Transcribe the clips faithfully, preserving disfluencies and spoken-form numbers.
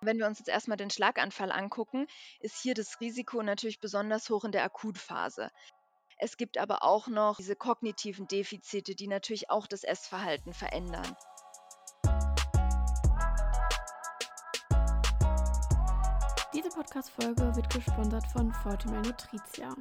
Wenn wir uns jetzt erstmal den Schlaganfall angucken, ist hier das Risiko natürlich besonders hoch in der Akutphase. Es gibt aber auch noch diese kognitiven Defizite, die natürlich auch das Essverhalten verändern. Diese Podcast-Folge wird gesponsert von Fortimel Nutritia.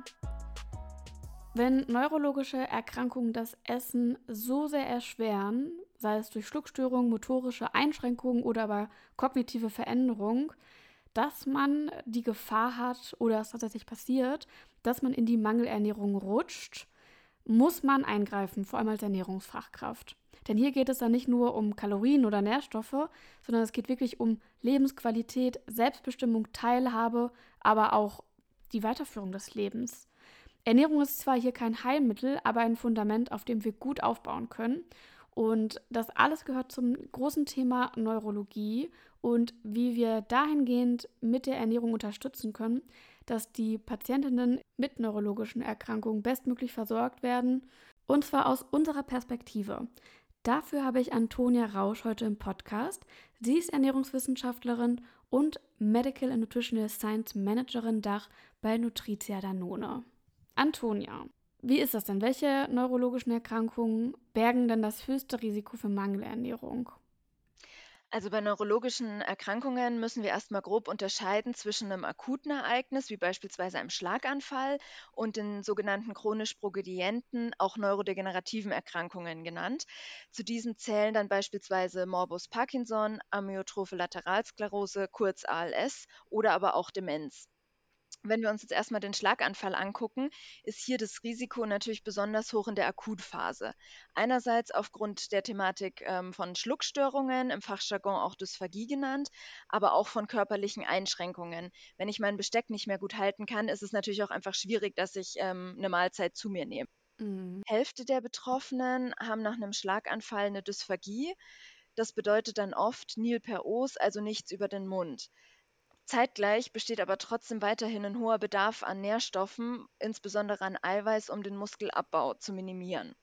Wenn neurologische Erkrankungen das Essen so sehr erschweren, sei es durch Schluckstörungen, motorische Einschränkungen oder aber kognitive Veränderung, dass man die Gefahr hat oder es tatsächlich passiert, dass man in die Mangelernährung rutscht, muss man eingreifen, vor allem als Ernährungsfachkraft. Denn hier geht es dann nicht nur um Kalorien oder Nährstoffe, sondern es geht wirklich um Lebensqualität, Selbstbestimmung, Teilhabe, aber auch die Weiterführung des Lebens. Ernährung ist zwar hier kein Heilmittel, aber ein Fundament, auf dem wir gut aufbauen können. Und das alles gehört zum großen Thema Neurologie und wie wir dahingehend mit der Ernährung unterstützen können, dass die Patientinnen mit neurologischen Erkrankungen bestmöglich versorgt werden, und zwar aus unserer Perspektive. Dafür habe ich Antonia Rausch heute im Podcast. Sie ist Ernährungswissenschaftlerin und Medical and Nutritional Science Managerin Dach bei Nutritia Danone. Antonia, wie ist das denn? Welche neurologischen Erkrankungen bergen denn das höchste Risiko für Mangelernährung? Also bei neurologischen Erkrankungen müssen wir erstmal grob unterscheiden zwischen einem akuten Ereignis, wie beispielsweise einem Schlaganfall, und den sogenannten chronisch progredienten, auch neurodegenerativen Erkrankungen genannt. Zu diesen zählen dann beispielsweise Morbus Parkinson, Amyotrophe Lateralsklerose, kurz A L S oder aber auch Demenz. Wenn wir uns jetzt erstmal den Schlaganfall angucken, ist hier das Risiko natürlich besonders hoch in der Akutphase. Einerseits aufgrund der Thematik ähm, von Schluckstörungen, im Fachjargon auch Dysphagie genannt, aber auch von körperlichen Einschränkungen. Wenn ich mein Besteck nicht mehr gut halten kann, ist es natürlich auch einfach schwierig, dass ich ähm, eine Mahlzeit zu mir nehme. Mhm. Hälfte der Betroffenen haben nach einem Schlaganfall eine Dysphagie. Das bedeutet dann oft Nil per os, also nichts über den Mund. Zeitgleich besteht aber trotzdem weiterhin ein hoher Bedarf an Nährstoffen, insbesondere an Eiweiß, um den Muskelabbau zu minimieren.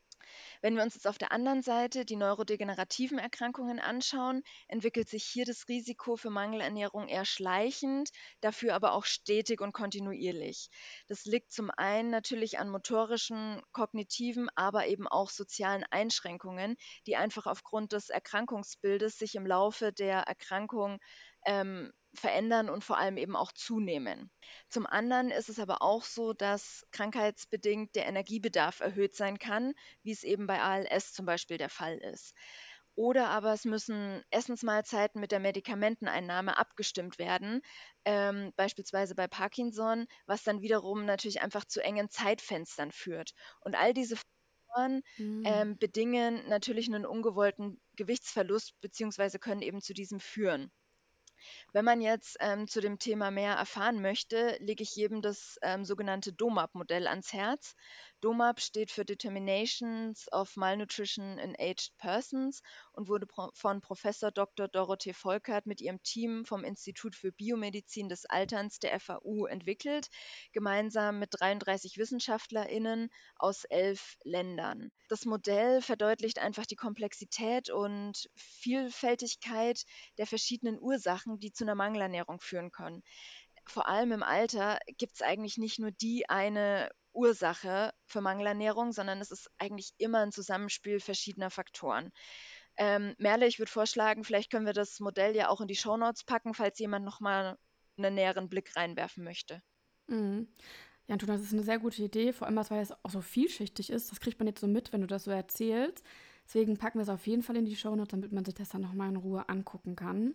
Wenn wir uns jetzt auf der anderen Seite die neurodegenerativen Erkrankungen anschauen, entwickelt sich hier das Risiko für Mangelernährung eher schleichend, dafür aber auch stetig und kontinuierlich. Das liegt zum einen natürlich an motorischen, kognitiven, aber eben auch sozialen Einschränkungen, die einfach aufgrund des Erkrankungsbildes sich im Laufe der Erkrankung ähm, verändern und vor allem eben auch zunehmen. Zum anderen ist es aber auch so, dass krankheitsbedingt der Energiebedarf erhöht sein kann, wie es eben bei A L S zum Beispiel der Fall ist. Oder aber es müssen Essensmahlzeiten mit der Medikamenteneinnahme abgestimmt werden, ähm, beispielsweise bei Parkinson, was dann wiederum natürlich einfach zu engen Zeitfenstern führt. Und all diese Faktoren Mhm. ähm, bedingen natürlich einen ungewollten Gewichtsverlust beziehungsweise können eben zu diesem führen. Wenn man jetzt ähm, zu dem Thema mehr erfahren möchte, lege ich jedem das ähm, sogenannte DOMAP-Modell ans Herz. DOMAP steht für Determinations of Malnutrition in Aged Persons und wurde pro von Professor Doktor Dorothee Volkert mit ihrem Team vom Institut für Biomedizin des Alterns der F A U entwickelt, gemeinsam mit dreiunddreißig WissenschaftlerInnen aus elf Ländern. Das Modell verdeutlicht einfach die Komplexität und Vielfältigkeit der verschiedenen Ursachen, die zu einer Mangelernährung führen können. Vor allem im Alter gibt es eigentlich nicht nur die eine Ursache für Mangelernährung, sondern es ist eigentlich immer ein Zusammenspiel verschiedener Faktoren. Ähm, Merle, ich würde vorschlagen, vielleicht können wir das Modell ja auch in die Shownotes packen, falls jemand nochmal einen näheren Blick reinwerfen möchte. Mhm. Ja, Antonia, das ist eine sehr gute Idee, vor allem, weil es auch so vielschichtig ist. Das kriegt man jetzt so mit, wenn du das so erzählst. Deswegen packen wir es auf jeden Fall in die Shownotes, damit man sich das dann nochmal in Ruhe angucken kann.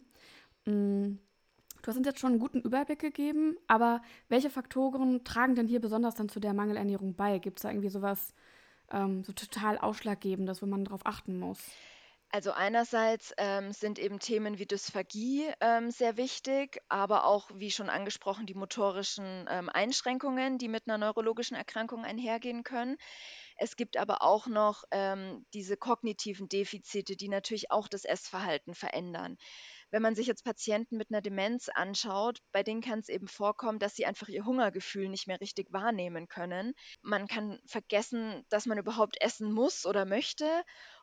Mhm. Du hast uns jetzt schon einen guten Überblick gegeben, aber welche Faktoren tragen denn hier besonders dann zu der Mangelernährung bei? Gibt es da irgendwie sowas ähm, so total Ausschlaggebendes, wo man darauf achten muss? Also einerseits ähm, sind eben Themen wie Dysphagie ähm, sehr wichtig, aber auch, wie schon angesprochen, die motorischen ähm, Einschränkungen, die mit einer neurologischen Erkrankung einhergehen können. Es gibt aber auch noch ähm, diese kognitiven Defizite, die natürlich auch das Essverhalten verändern. Wenn man sich jetzt Patienten mit einer Demenz anschaut, bei denen kann es eben vorkommen, dass sie einfach ihr Hungergefühl nicht mehr richtig wahrnehmen können. Man kann vergessen, dass man überhaupt essen muss oder möchte.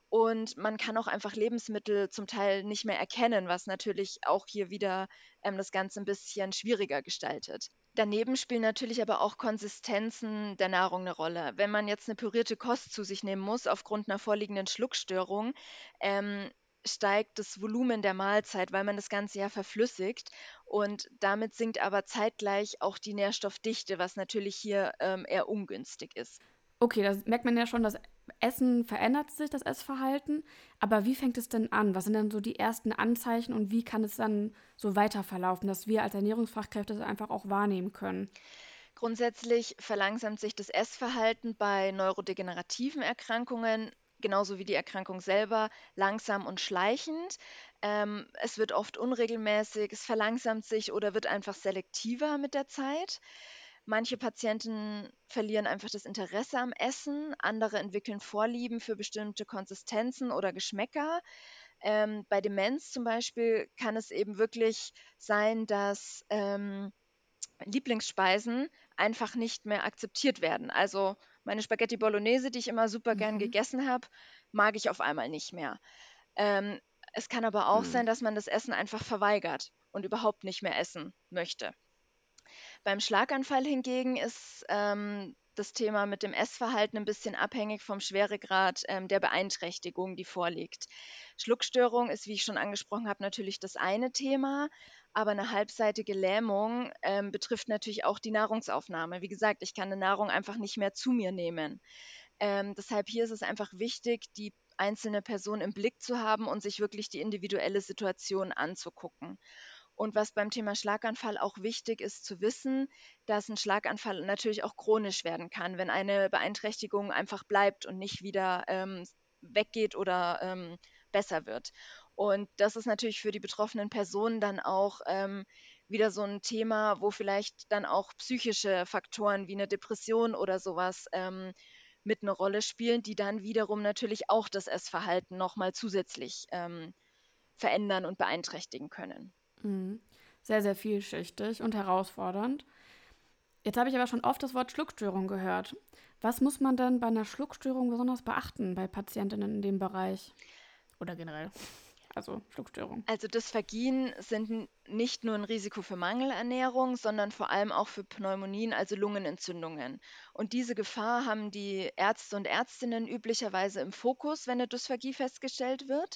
Und man kann auch einfach Lebensmittel zum Teil nicht mehr erkennen, was natürlich auch hier wieder ähm, das Ganze ein bisschen schwieriger gestaltet. Daneben spielen natürlich aber auch Konsistenzen der Nahrung eine Rolle. Wenn man jetzt eine pürierte Kost zu sich nehmen muss aufgrund einer vorliegenden Schluckstörung, ähm, steigt das Volumen der Mahlzeit, weil man das Ganze ja verflüssigt und damit sinkt aber zeitgleich auch die Nährstoffdichte, was natürlich hier ähm, eher ungünstig ist. Okay, da merkt man ja schon, das Essen verändert sich, das Essverhalten. Aber wie fängt es denn an? Was sind denn so die ersten Anzeichen und wie kann es dann so weiter verlaufen, dass wir als Ernährungsfachkräfte das einfach auch wahrnehmen können? Grundsätzlich verlangsamt sich das Essverhalten bei neurodegenerativen Erkrankungen, genauso wie die Erkrankung selber, langsam und schleichend. Ähm, es wird oft unregelmäßig, es verlangsamt sich oder wird einfach selektiver mit der Zeit. Manche Patienten verlieren einfach das Interesse am Essen, andere entwickeln Vorlieben für bestimmte Konsistenzen oder Geschmäcker. Ähm, bei Demenz zum Beispiel kann es eben wirklich sein, dass ähm, Lieblingsspeisen einfach nicht mehr akzeptiert werden. Also meine Spaghetti Bolognese, die ich immer super gern Mhm. gegessen habe, mag ich auf einmal nicht mehr. Ähm, Es kann aber auch Mhm. sein, dass man das Essen einfach verweigert und überhaupt nicht mehr essen möchte. Beim Schlaganfall hingegen ist ähm, das Thema mit dem Essverhalten ein bisschen abhängig vom Schweregrad ähm, der Beeinträchtigung, die vorliegt. Schluckstörung ist, wie ich schon angesprochen habe, natürlich das eine Thema, aber eine halbseitige Lähmung ähm, betrifft natürlich auch die Nahrungsaufnahme. Wie gesagt, ich kann eine Nahrung einfach nicht mehr zu mir nehmen. Ähm, deshalb hier ist es einfach wichtig, die einzelne Person im Blick zu haben und sich wirklich die individuelle Situation anzugucken. Und was beim Thema Schlaganfall auch wichtig ist zu wissen, dass ein Schlaganfall natürlich auch chronisch werden kann, wenn eine Beeinträchtigung einfach bleibt und nicht wieder ähm, weggeht oder ähm, besser wird. Und das ist natürlich für die betroffenen Personen dann auch ähm, wieder so ein Thema, wo vielleicht dann auch psychische Faktoren wie eine Depression oder sowas ähm, mit eine Rolle spielen, die dann wiederum natürlich auch das Essverhalten noch mal zusätzlich ähm, verändern und beeinträchtigen können. Mhm. Sehr, sehr vielschichtig und herausfordernd. Jetzt habe ich aber schon oft das Wort Schluckstörung gehört. Was muss man denn bei einer Schluckstörung besonders beachten bei Patientinnen in dem Bereich? Oder generell? Also Schluckstörung. Also Dysphagien sind n- nicht nur ein Risiko für Mangelernährung, sondern vor allem auch für Pneumonien, also Lungenentzündungen. Und diese Gefahr haben die Ärzte und Ärztinnen üblicherweise im Fokus, wenn eine Dysphagie festgestellt wird.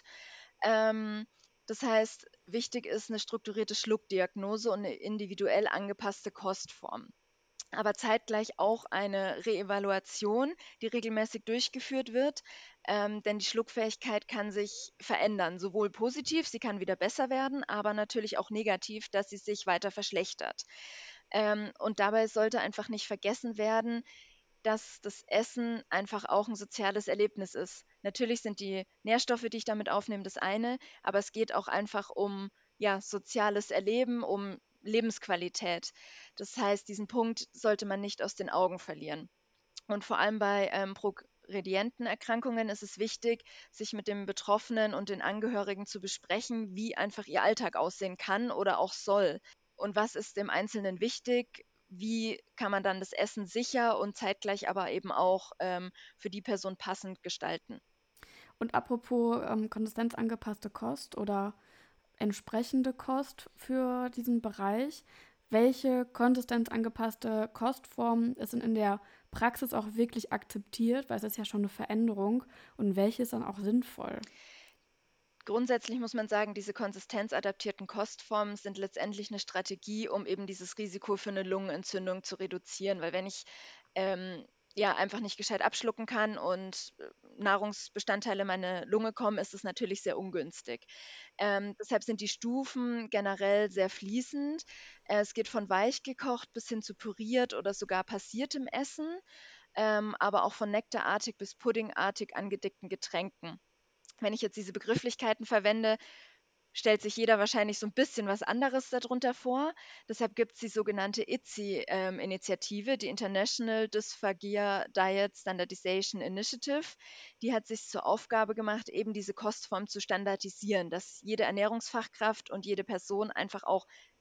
Ähm, Das heißt, wichtig ist eine strukturierte Schluckdiagnose und eine individuell angepasste Kostform, aber zeitgleich auch eine Reevaluation, die regelmäßig durchgeführt wird, ähm, denn die Schluckfähigkeit kann sich verändern, sowohl positiv, sie kann wieder besser werden, aber natürlich auch negativ, dass sie sich weiter verschlechtert. Ähm, und dabei sollte einfach nicht vergessen werden, dass das Essen einfach auch ein soziales Erlebnis ist. Natürlich sind die Nährstoffe, die ich damit aufnehme, das eine, aber es geht auch einfach um ja, soziales Erleben, um Lebensqualität. Das heißt, diesen Punkt sollte man nicht aus den Augen verlieren. Und vor allem bei ähm, progredienten Erkrankungen ist es wichtig, sich mit dem Betroffenen und den Angehörigen zu besprechen, wie einfach ihr Alltag aussehen kann oder auch soll. Und was ist dem Einzelnen wichtig? Wie kann man dann das Essen sicher und zeitgleich aber eben auch ähm, für die Person passend gestalten? Und apropos ähm, konsistenzangepasste Kost oder entsprechende Kost für diesen Bereich, welche konsistenzangepasste Kostform ist denn in der Praxis auch wirklich akzeptiert, weil es ist ja schon eine Veränderung und welche ist dann auch sinnvoll? Grundsätzlich muss man sagen, diese konsistenzadaptierten Kostformen sind letztendlich eine Strategie, um eben dieses Risiko für eine Lungenentzündung zu reduzieren. Weil wenn ich ähm, ja einfach nicht gescheit abschlucken kann und äh, Nahrungsbestandteile in meine Lunge kommen, ist es natürlich sehr ungünstig. Ähm, deshalb sind die Stufen generell sehr fließend. Äh, es geht von weich gekocht bis hin zu püriert oder sogar passiertem Essen, ähm, aber auch von nektarartig bis puddingartig angedickten Getränken. Wenn ich jetzt diese Begrifflichkeiten verwende, stellt sich jeder wahrscheinlich so ein bisschen was anderes darunter vor. Deshalb gibt es die sogenannte I T S I-Initiative, die International Dysphagia Diet Standardization Initiative. Die hat sich zur Aufgabe gemacht, eben diese Kostform zu standardisieren, dass jede Ernährungsfachkraft und jede Person einfach auch das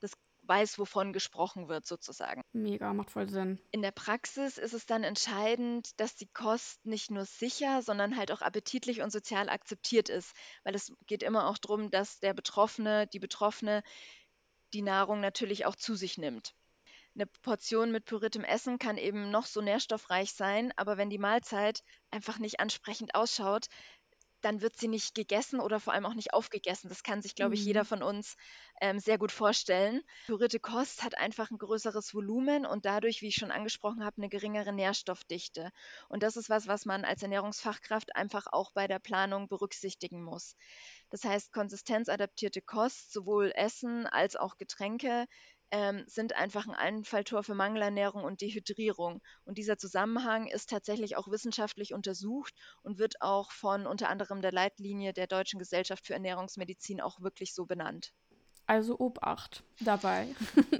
weiß, wovon gesprochen wird sozusagen. Mega, macht voll Sinn. In der Praxis ist es dann entscheidend, dass die Kost nicht nur sicher, sondern halt auch appetitlich und sozial akzeptiert ist, weil es geht immer auch darum, dass der Betroffene, die Betroffene die Nahrung natürlich auch zu sich nimmt. Eine Portion mit püriertem Essen kann eben noch so nährstoffreich sein, aber wenn die Mahlzeit einfach nicht ansprechend ausschaut, dann wird sie nicht gegessen oder vor allem auch nicht aufgegessen. Das kann sich, glaube ich, jeder Mhm. von uns ähm, sehr gut vorstellen. Pürierte Kost hat einfach ein größeres Volumen und dadurch, wie ich schon angesprochen habe, eine geringere Nährstoffdichte. Und das ist was, was man als Ernährungsfachkraft einfach auch bei der Planung berücksichtigen muss. Das heißt, konsistenzadaptierte Kost, sowohl Essen als auch Getränke, ähm, sind einfach ein Einfalltor für Mangelernährung und Dehydrierung. Und dieser Zusammenhang ist tatsächlich auch wissenschaftlich untersucht und wird auch von unter anderem der Leitlinie der Deutschen Gesellschaft für Ernährungsmedizin auch wirklich so benannt. Also Obacht dabei.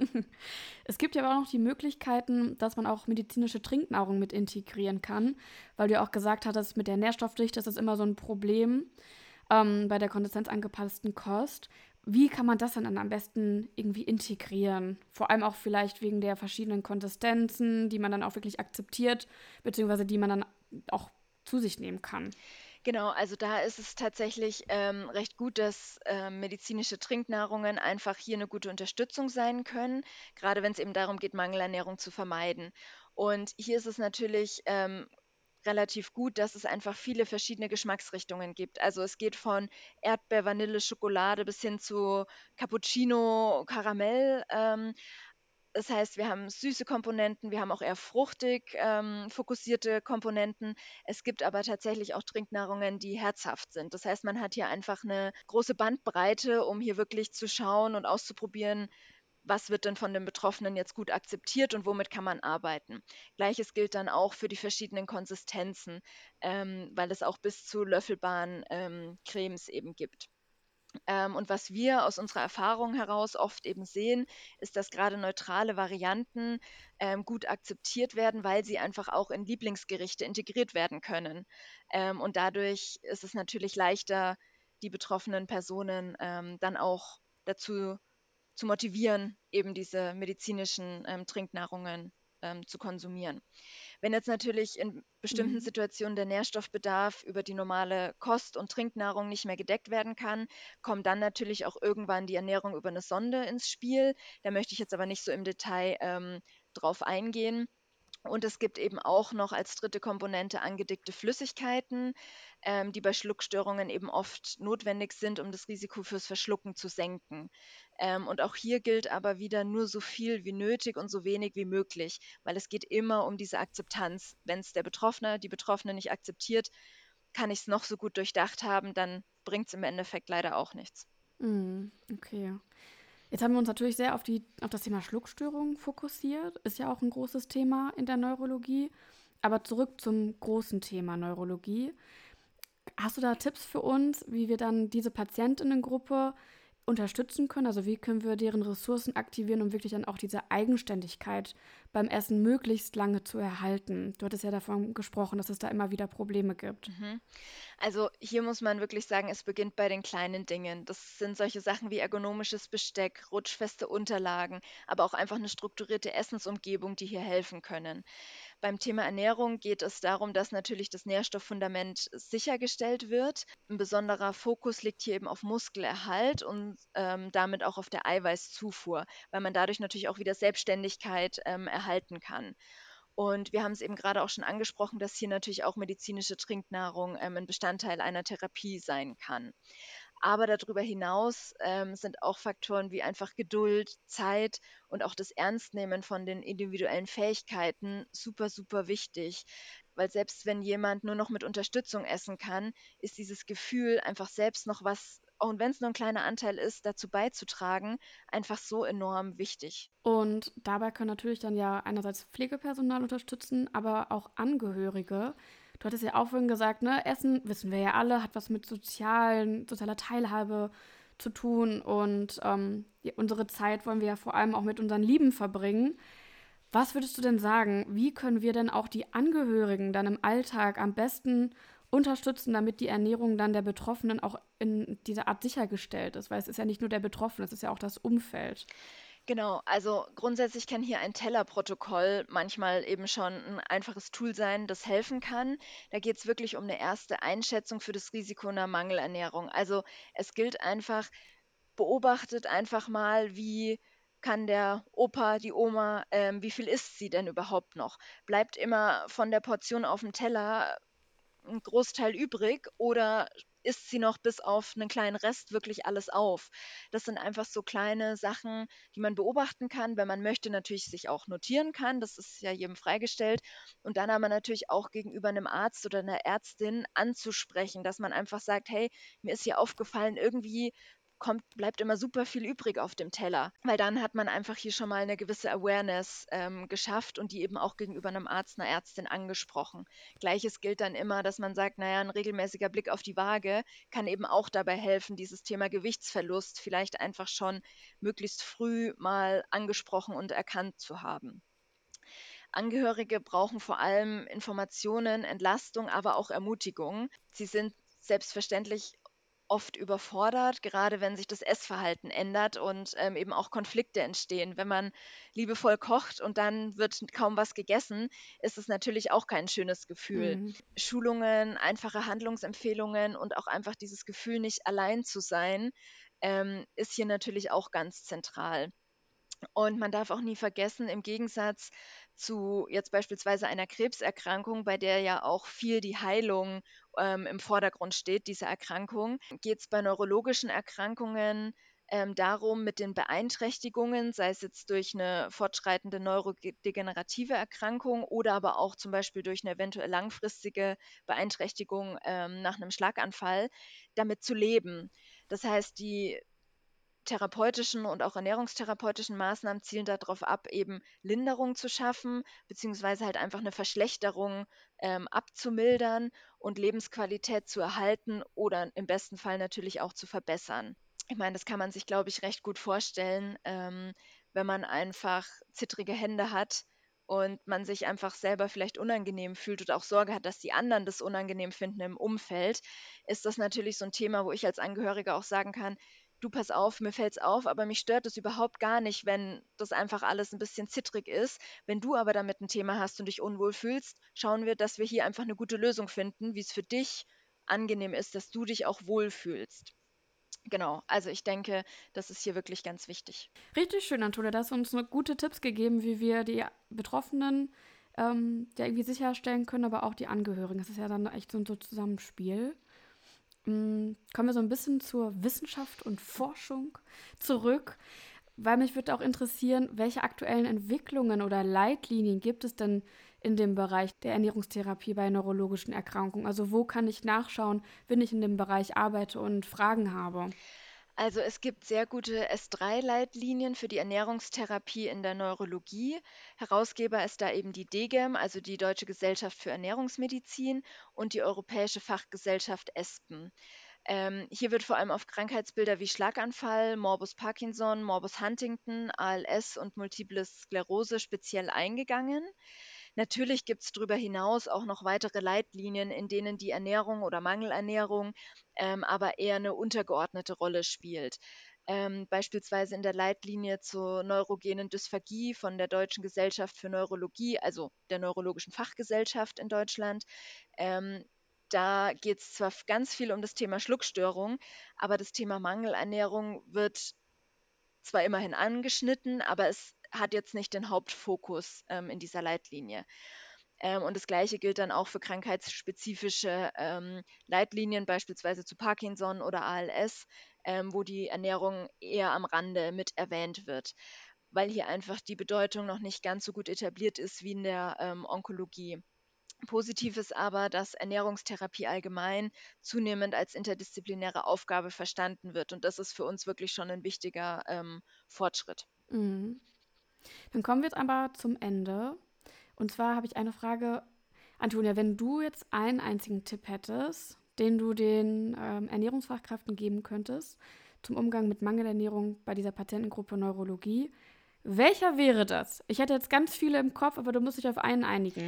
Es gibt ja aber auch noch die Möglichkeiten, dass man auch medizinische Trinknahrung mit integrieren kann, weil du ja auch gesagt hattest, mit der Nährstoffdichte ist das immer so ein Problem ähm, bei der konsistenzangepassten Kost. Wie kann man das dann am besten irgendwie integrieren? Vor allem auch vielleicht wegen der verschiedenen Konsistenzen, die man dann auch wirklich akzeptiert, beziehungsweise die man dann auch zu sich nehmen kann. Genau, also da ist es tatsächlich ähm, recht gut, dass ähm, medizinische Trinknahrungen einfach hier eine gute Unterstützung sein können, gerade wenn es eben darum geht, Mangelernährung zu vermeiden. Und hier ist es natürlich ähm, relativ gut, dass es einfach viele verschiedene Geschmacksrichtungen gibt. Also es geht von Erdbeer, Vanille, Schokolade bis hin zu Cappuccino, Karamell. Ähm, das heißt, wir haben süße Komponenten, wir haben auch eher fruchtig ähm, fokussierte Komponenten. Es gibt aber tatsächlich auch Trinknahrungen, die herzhaft sind. Das heißt, man hat hier einfach eine große Bandbreite, um hier wirklich zu schauen und auszuprobieren, was wird denn von den Betroffenen jetzt gut akzeptiert und womit kann man arbeiten. Gleiches gilt dann auch für die verschiedenen Konsistenzen, ähm, weil es auch bis zu löffelbaren ähm, Cremes eben gibt. Ähm, und was wir aus unserer Erfahrung heraus oft eben sehen, ist, dass gerade neutrale Varianten ähm, gut akzeptiert werden, weil sie einfach auch in Lieblingsgerichte integriert werden können. Ähm, und dadurch ist es natürlich leichter, die betroffenen Personen ähm, dann auch dazu zu motivieren, eben diese medizinischen ähm, Trinknahrungen ähm, zu konsumieren. Wenn jetzt natürlich in bestimmten Mhm. Situationen der Nährstoffbedarf über die normale Kost und Trinknahrung nicht mehr gedeckt werden kann, kommt dann natürlich auch irgendwann die Ernährung über eine Sonde ins Spiel. Da möchte ich jetzt aber nicht so im Detail ähm, drauf eingehen. Und es gibt eben auch noch als dritte Komponente angedickte Flüssigkeiten, ähm, die bei Schluckstörungen eben oft notwendig sind, um das Risiko fürs Verschlucken zu senken. Ähm, und auch hier gilt aber wieder nur so viel wie nötig und so wenig wie möglich, weil es geht immer um diese Akzeptanz. Wenn es der Betroffene, die Betroffene nicht akzeptiert, kann ich es noch so gut durchdacht haben, dann bringt es im Endeffekt leider auch nichts. Mhm. Okay. Jetzt haben wir uns natürlich sehr auf, die, auf das Thema Schluckstörungen fokussiert. Ist ja auch ein großes Thema in der Neurologie. Aber zurück zum großen Thema Neurologie. Hast du da Tipps für uns, wie wir dann diese Patientinnengruppe unterstützen können? Also wie können wir deren Ressourcen aktivieren, um wirklich dann auch diese Eigenständigkeit beim Essen möglichst lange zu erhalten? Du hattest ja davon gesprochen, dass es da immer wieder Probleme gibt. Mhm. Also hier muss man wirklich sagen, es beginnt bei den kleinen Dingen. Das sind solche Sachen wie ergonomisches Besteck, rutschfeste Unterlagen, aber auch einfach eine strukturierte Essensumgebung, die hier helfen können. Beim Thema Ernährung geht es darum, dass natürlich das Nährstofffundament sichergestellt wird. Ein besonderer Fokus liegt hier eben auf Muskelerhalt und ähm, damit auch auf der Eiweißzufuhr, weil man dadurch natürlich auch wieder Selbstständigkeit ähm, erhalten kann. Und wir haben es eben gerade auch schon angesprochen, dass hier natürlich auch medizinische Trinknahrung ähm, ein Bestandteil einer Therapie sein kann. Aber darüber hinaus ähm, sind auch Faktoren wie einfach Geduld, Zeit und auch das Ernstnehmen von den individuellen Fähigkeiten super, super wichtig. Weil selbst wenn jemand nur noch mit Unterstützung essen kann, ist dieses Gefühl, einfach selbst noch was, auch wenn es nur ein kleiner Anteil ist, dazu beizutragen, einfach so enorm wichtig. Und dabei können natürlich dann ja einerseits Pflegepersonal unterstützen, aber auch Angehörige. Du hattest ja auch vorhin gesagt, ne, Essen, wissen wir ja alle, hat was mit sozialen, sozialer Teilhabe zu tun. Und ähm, ja, unsere Zeit wollen wir ja vor allem auch mit unseren Lieben verbringen. Was würdest du denn sagen? Wie können wir denn auch die Angehörigen dann im Alltag am besten unterstützen, damit die Ernährung dann der Betroffenen auch in dieser Art sichergestellt ist? Weil es ist ja nicht nur der Betroffene, es ist ja auch das Umfeld. Genau, also grundsätzlich kann hier ein Tellerprotokoll manchmal eben schon ein einfaches Tool sein, das helfen kann. Da geht es wirklich um eine erste Einschätzung für das Risiko einer Mangelernährung. Also, es gilt einfach, beobachtet einfach mal, wie kann der Opa, die Oma, ähm, wie viel isst sie denn überhaupt noch? Bleibt immer von der Portion auf dem Teller 'n Großteil übrig oder isst sie noch bis auf einen kleinen Rest wirklich alles auf? Das sind einfach so kleine Sachen, die man beobachten kann. Wenn man möchte, natürlich sich auch notieren kann, das ist ja jedem freigestellt. Und dann aber natürlich auch gegenüber einem Arzt oder einer Ärztin anzusprechen, dass man einfach sagt: „Hey, mir ist hier aufgefallen, irgendwie kommt bleibt immer super viel übrig auf dem Teller.“ Weil dann hat man einfach hier schon mal eine gewisse Awareness, ähm, geschafft und die eben auch gegenüber einem Arzt, einer Ärztin angesprochen. Gleiches gilt dann immer, dass man sagt, naja, ein regelmäßiger Blick auf die Waage kann eben auch dabei helfen, dieses Thema Gewichtsverlust vielleicht einfach schon möglichst früh mal angesprochen und erkannt zu haben. Angehörige brauchen vor allem Informationen, Entlastung, aber auch Ermutigung. Sie sind selbstverständlich oft überfordert, gerade wenn sich das Essverhalten ändert und ähm, eben auch Konflikte entstehen. Wenn man liebevoll kocht und dann wird kaum was gegessen, ist es natürlich auch kein schönes Gefühl. Mhm. Schulungen, einfache Handlungsempfehlungen und auch einfach dieses Gefühl, nicht allein zu sein, ähm, ist hier natürlich auch ganz zentral. Und man darf auch nie vergessen, im Gegensatz zu jetzt beispielsweise einer Krebserkrankung, bei der ja auch viel die Heilung ähm, im Vordergrund steht, dieser Erkrankung, geht es bei neurologischen Erkrankungen ähm, darum, mit den Beeinträchtigungen, sei es jetzt durch eine fortschreitende neurodegenerative Erkrankung oder aber auch zum Beispiel durch eine eventuell langfristige Beeinträchtigung ähm, nach einem Schlaganfall, damit zu leben. Das heißt, die therapeutischen und auch ernährungstherapeutischen Maßnahmen zielen darauf ab, eben Linderung zu schaffen, beziehungsweise halt einfach eine Verschlechterung ähm, abzumildern und Lebensqualität zu erhalten oder im besten Fall natürlich auch zu verbessern. Ich meine, das kann man sich, glaube ich, recht gut vorstellen, ähm, wenn man einfach zittrige Hände hat und man sich einfach selber vielleicht unangenehm fühlt und auch Sorge hat, dass die anderen das unangenehm finden im Umfeld, ist das natürlich so ein Thema, wo ich als Angehörige auch sagen kann: „Du, pass auf, mir fällt's auf, aber mich stört es überhaupt gar nicht, wenn das einfach alles ein bisschen zittrig ist. Wenn du aber damit ein Thema hast und dich unwohl fühlst, schauen wir, dass wir hier einfach eine gute Lösung finden, wie es für dich angenehm ist, dass du dich auch wohlfühlst.“ Genau, also ich denke, das ist hier wirklich ganz wichtig. Richtig schön, Antonia. Da hast du uns noch gute Tipps gegeben, wie wir die Betroffenen ähm, ja irgendwie sicherstellen können, aber auch die Angehörigen. Das ist ja dann echt so ein so Zusammenspiel. Mm, kommen wir so ein bisschen zur Wissenschaft und Forschung zurück, weil mich würde auch interessieren, welche aktuellen Entwicklungen oder Leitlinien gibt es denn in dem Bereich der Ernährungstherapie bei neurologischen Erkrankungen? Also wo kann ich nachschauen, wenn ich in dem Bereich arbeite und Fragen habe? Also es gibt sehr gute S drei Leitlinien für die Ernährungstherapie in der Neurologie. Herausgeber ist da eben die D G E M, also die Deutsche Gesellschaft für Ernährungsmedizin, und die Europäische Fachgesellschaft ESPEN. Ähm, hier wird vor allem auf Krankheitsbilder wie Schlaganfall, Morbus Parkinson, Morbus Huntington, A L S und Multiple Sklerose speziell eingegangen. Natürlich gibt es darüber hinaus auch noch weitere Leitlinien, in denen die Ernährung oder Mangelernährung ähm, aber eher eine untergeordnete Rolle spielt. Ähm, beispielsweise in der Leitlinie zur neurogenen Dysphagie von der Deutschen Gesellschaft für Neurologie, also der Neurologischen Fachgesellschaft in Deutschland. Ähm, Da geht es zwar ganz viel um das Thema Schluckstörung, aber das Thema Mangelernährung wird zwar immerhin angeschnitten, aber es hat jetzt nicht den Hauptfokus ähm, in dieser Leitlinie. Ähm, und das Gleiche gilt dann auch für krankheitsspezifische ähm, Leitlinien, beispielsweise zu Parkinson oder A L S, ähm, wo die Ernährung eher am Rande mit erwähnt wird, weil hier einfach die Bedeutung noch nicht ganz so gut etabliert ist wie in der ähm, Onkologie. Positiv ist aber, dass Ernährungstherapie allgemein zunehmend als interdisziplinäre Aufgabe verstanden wird. Und das ist für uns wirklich schon ein wichtiger ähm, Fortschritt. Mhm. Dann kommen wir jetzt aber zum Ende. Und zwar habe ich eine Frage, Antonia, wenn du jetzt einen einzigen Tipp hättest, den du den ähm, Ernährungsfachkräften geben könntest zum Umgang mit Mangelernährung bei dieser Patientengruppe Neurologie, welcher wäre das? Ich hätte jetzt ganz viele im Kopf, aber du musst dich auf einen einigen.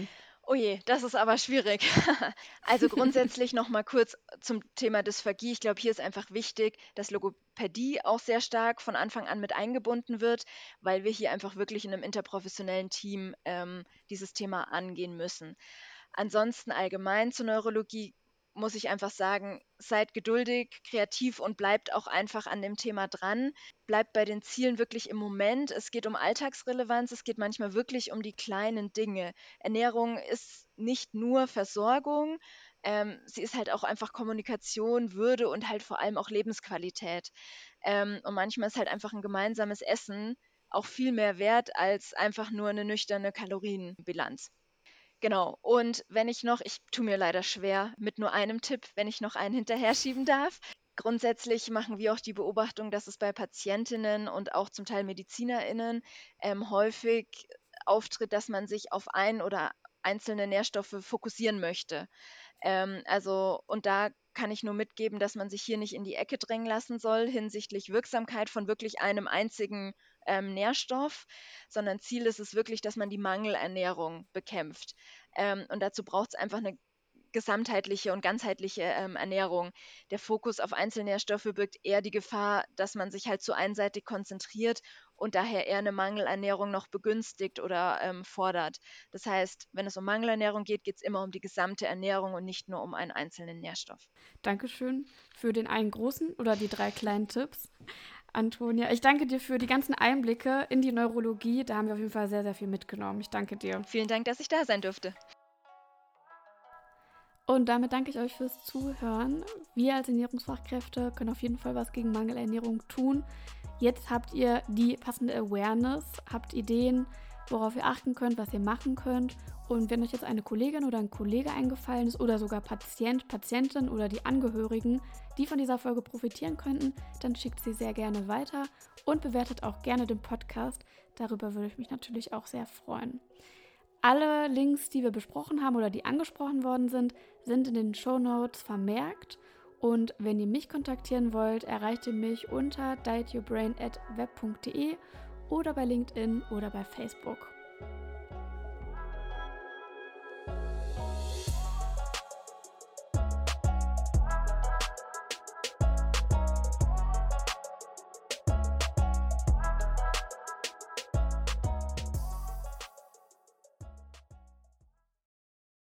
Oh je, das ist aber schwierig. Also grundsätzlich noch mal kurz zum Thema Dysphagie. Ich glaube, hier ist einfach wichtig, dass Logopädie auch sehr stark von Anfang an mit eingebunden wird, weil wir hier einfach wirklich in einem interprofessionellen Team ähm, dieses Thema angehen müssen. Ansonsten allgemein zur Neurologie muss ich einfach sagen, seid geduldig, kreativ und bleibt auch einfach an dem Thema dran. Bleibt bei den Zielen wirklich im Moment. Es geht um Alltagsrelevanz, es geht manchmal wirklich um die kleinen Dinge. Ernährung ist nicht nur Versorgung, ähm, sie ist halt auch einfach Kommunikation, Würde und halt vor allem auch Lebensqualität. Ähm, und manchmal ist halt einfach ein gemeinsames Essen auch viel mehr wert als einfach nur eine nüchterne Kalorienbilanz. Genau. Und wenn ich noch ich tue mir leider schwer mit nur einem Tipp, wenn ich noch einen hinterher schieben darf. Grundsätzlich machen wir auch die Beobachtung, dass es bei Patientinnen und auch zum Teil MedizinerInnen ähm, häufig auftritt, dass man sich auf ein oder einzelne Nährstoffe fokussieren möchte. Ähm, also, und da kann ich nur mitgeben, dass man sich hier nicht in die Ecke drängen lassen soll hinsichtlich Wirksamkeit von wirklich einem einzigen ähm, Nährstoff, sondern Ziel ist es wirklich, dass man die Mangelernährung bekämpft. Ähm, und dazu braucht es einfach eine gesamtheitliche und ganzheitliche ähm, Ernährung. Der Fokus auf Einzelnährstoffe birgt eher die Gefahr, dass man sich halt zu einseitig konzentriert und daher eher eine Mangelernährung noch begünstigt oder ähm, fordert. Das heißt, wenn es um Mangelernährung geht, geht es immer um die gesamte Ernährung und nicht nur um einen einzelnen Nährstoff. Dankeschön für den einen großen oder die drei kleinen Tipps. Antonia, ich danke dir für die ganzen Einblicke in die Neurologie. Da haben wir auf jeden Fall sehr, sehr viel mitgenommen. Ich danke dir. Vielen Dank, dass ich da sein durfte. Und damit danke ich euch fürs Zuhören. Wir als Ernährungsfachkräfte können auf jeden Fall was gegen Mangelernährung tun. Jetzt habt ihr die passende Awareness, habt Ideen, worauf ihr achten könnt, was ihr machen könnt. Und wenn euch jetzt eine Kollegin oder ein Kollege eingefallen ist oder sogar Patient, Patientin oder die Angehörigen, die von dieser Folge profitieren könnten, dann schickt sie sehr gerne weiter und bewertet auch gerne den Podcast. Darüber würde ich mich natürlich auch sehr freuen. Alle Links, die wir besprochen haben oder die angesprochen worden sind, sind in den Shownotes vermerkt. Und wenn ihr mich kontaktieren wollt, erreicht ihr mich unter dietyourbrain at web punkt de oder bei LinkedIn oder bei Facebook.